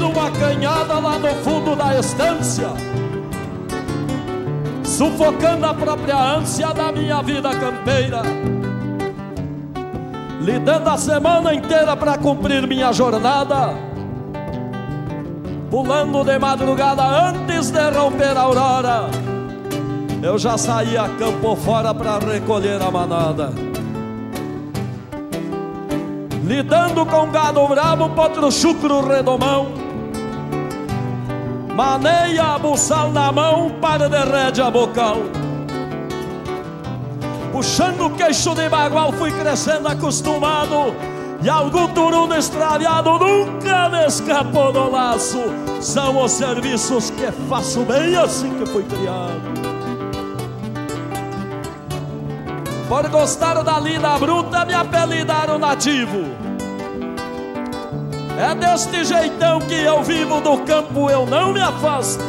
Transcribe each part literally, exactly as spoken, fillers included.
numa canhada lá no fundo da estância, sufocando a própria ânsia da minha vida campeira, lidando a semana inteira para cumprir minha jornada, pulando de madrugada antes de romper a aurora. Eu já saí a campo fora para recolher a manada, lidando com gado bravo, potro chucro redomão, maneia, buçal na mão, para de rédea bocal. Puxando o queixo de bagual fui crescendo acostumado, e algum turuno extraviado nunca me escapou do laço. São os serviços que faço bem assim que fui criado. Por gostar da lida bruta me apelidaram nativo. É deste jeitão que eu vivo do campo, eu não me afasto.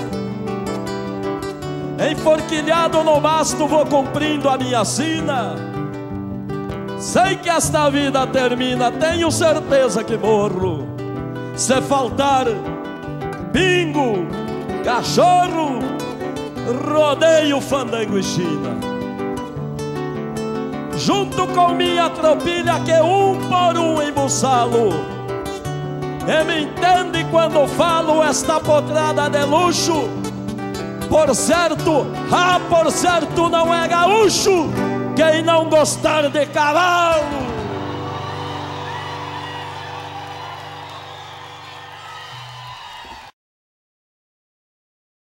Enforquilhado no basto vou cumprindo a minha sina. Sei que esta vida termina, tenho certeza que morro. Se faltar pingo, cachorro, rodeio, fandango e china. Junto com minha tropilha que um por um embuçalo. E me entende quando falo esta potrada de luxo. Por certo, ah, por certo não é gaúcho quem não gostar de cavalo.